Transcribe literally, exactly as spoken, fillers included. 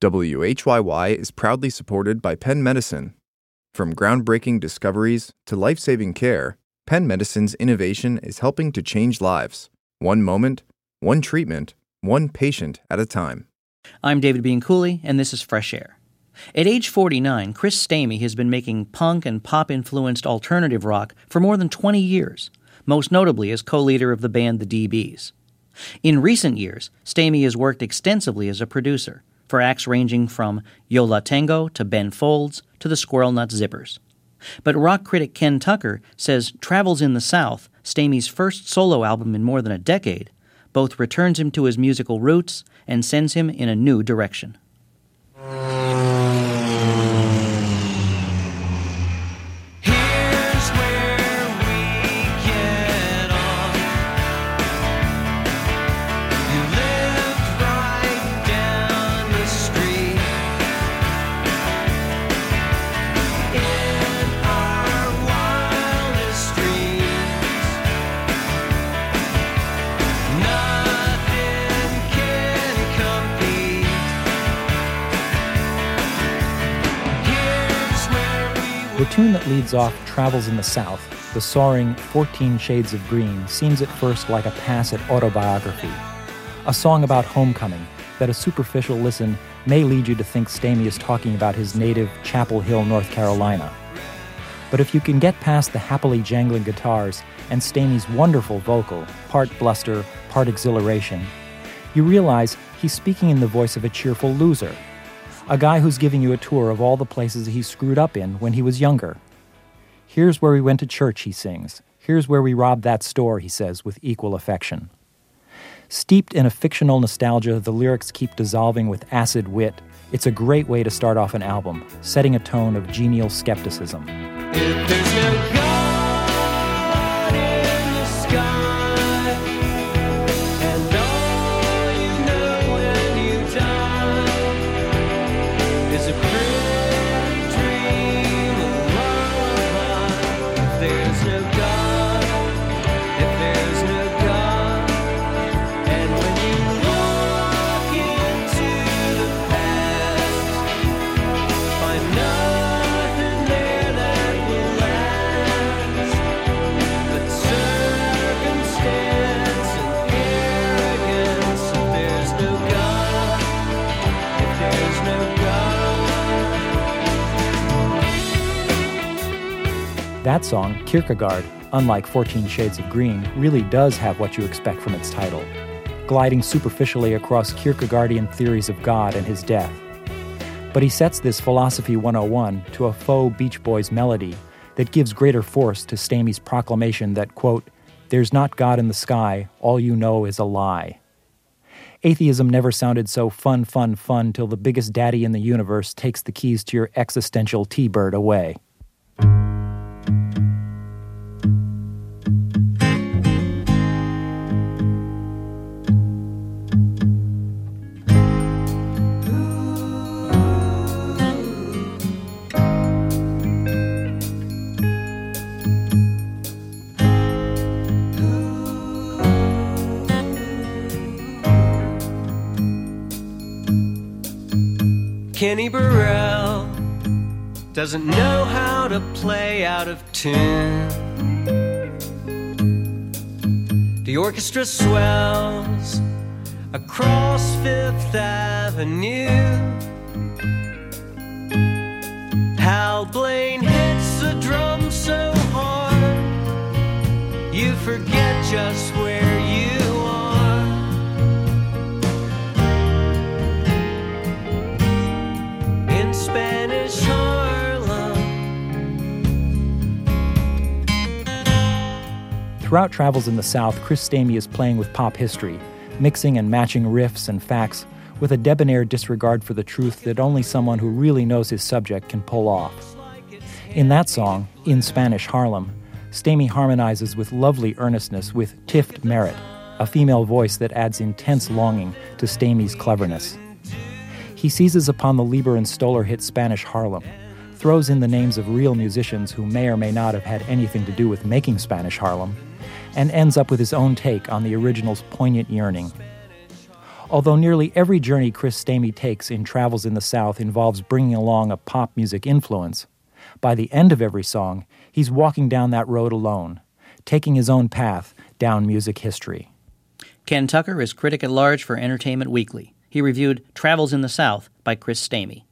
W H Y Y is proudly supported by Penn Medicine. From groundbreaking discoveries to life-saving care, Penn Medicine's innovation is helping to change lives, one moment, one treatment, one patient at a time. I'm David Bianculli, and this is Fresh Air. At age forty-nine, Chris Stamey has been making punk and pop-influenced alternative rock for more than twenty years, most notably as co-leader of the band The D Bs. In recent years, Stamey has worked extensively as a producer for acts ranging from Yo La Tengo to Ben Folds to the Squirrel Nut Zippers. But rock critic Ken Tucker says Travels in the South, Stamey's first solo album in more than a decade, both returns him to his musical roots and sends him in a new direction. The tune that leads off Travels in the South, the soaring fourteen Shades of Green, seems at first like a pass at autobiography. A song about homecoming that a superficial listen may lead you to think Stamey is talking about his native Chapel Hill, North Carolina. But if you can get past the happily jangling guitars and Stamey's wonderful vocal, part bluster, part exhilaration, you realize he's speaking in the voice of a cheerful loser. A guy who's giving you a tour of all the places he screwed up in when he was younger. Here's where we went to church, he sings. Here's where we robbed that store, he says with equal affection. Steeped in a fictional nostalgia, the lyrics keep dissolving with acid wit. It's a great way to start off an album, setting a tone of genial skepticism. If there's no God in the sky, and all you know when you die is a pretty dream, a lullaby. If there's no God, if there's no God, and when you walk into the past, find nothing there that will last but circumstance and arrogance. If there's no God, if there's no God. That song, Kierkegaard, unlike fourteen Shades of Green, really does have what you expect from its title, gliding superficially across Kierkegaardian theories of God and his death. But he sets this Philosophy one oh one to a faux Beach Boys melody that gives greater force to Stamey's proclamation that, quote, "There's not God in the sky, all you know is a lie." Atheism never sounded so fun, fun, fun till the biggest daddy in the universe takes the keys to your existential T-bird away. Kenny Burrell doesn't know how to play out of tune. The orchestra swells across Fifth Avenue. Hal Blaine hits the drum so hard, you forget just where you are. In Spanish Harlem. Throughout Travels in the South, Chris Stamey is playing with pop history, mixing and matching riffs and facts with a debonair disregard for the truth that only someone who really knows his subject can pull off. In that song, In Spanish Harlem, Stamey harmonizes with lovely earnestness with Tift Merritt, a female voice that adds intense longing to Stamey's cleverness. He seizes upon the Lieber and Stoller hit Spanish Harlem, throws in the names of real musicians who may or may not have had anything to do with making Spanish Harlem, and ends up with his own take on the original's poignant yearning. Although nearly every journey Chris Stamey takes in Travels in the South involves bringing along a pop music influence, by the end of every song, he's walking down that road alone, taking his own path down music history. Ken Tucker is critic at large for Entertainment Weekly. He reviewed Travels in the South by Chris Stamey.